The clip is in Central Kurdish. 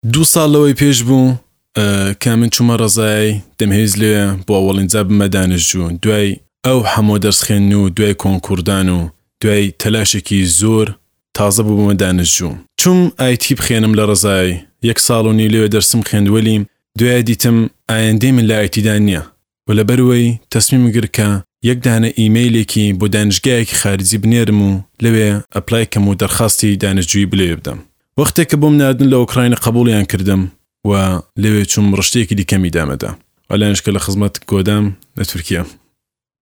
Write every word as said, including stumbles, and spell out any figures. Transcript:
دوو ساڵ لەوەی پێش بوو کە من چوومە ڕزای دەمهێز لێ بۆ ئەوەڵین جا بمە دانیشتجوو دوای ئەو هەموو دەرسخێن و دوای کۆنکوردان و دوای تەلاشێکی زۆر تازە بوو بمە دانیشتجوو چوم ئایتی بخێنم لە ڕزای یەک ساڵ و نی لێوێ دەرسم خوێندوەلیم دوای دیتم ئایندەی من لە ئایتیدا نییە و لەبەرەوەی تەسمیمم گرت کە یەک دانە ئیمەیلێکی بۆ دانیشتگایەکی خارجی بنێرم و لەوێ ئەپلایکەم و دەرخاستی دانیشتجووی بلێ بدەم وەختێک کە بۆم ناردن لە ئوکراینە قبوڵیان کردم و لەوێ چوم ڕشتێکی دیکەمی دامەدا و لەنشکە لە خزمەت گۆدام لە تورکیا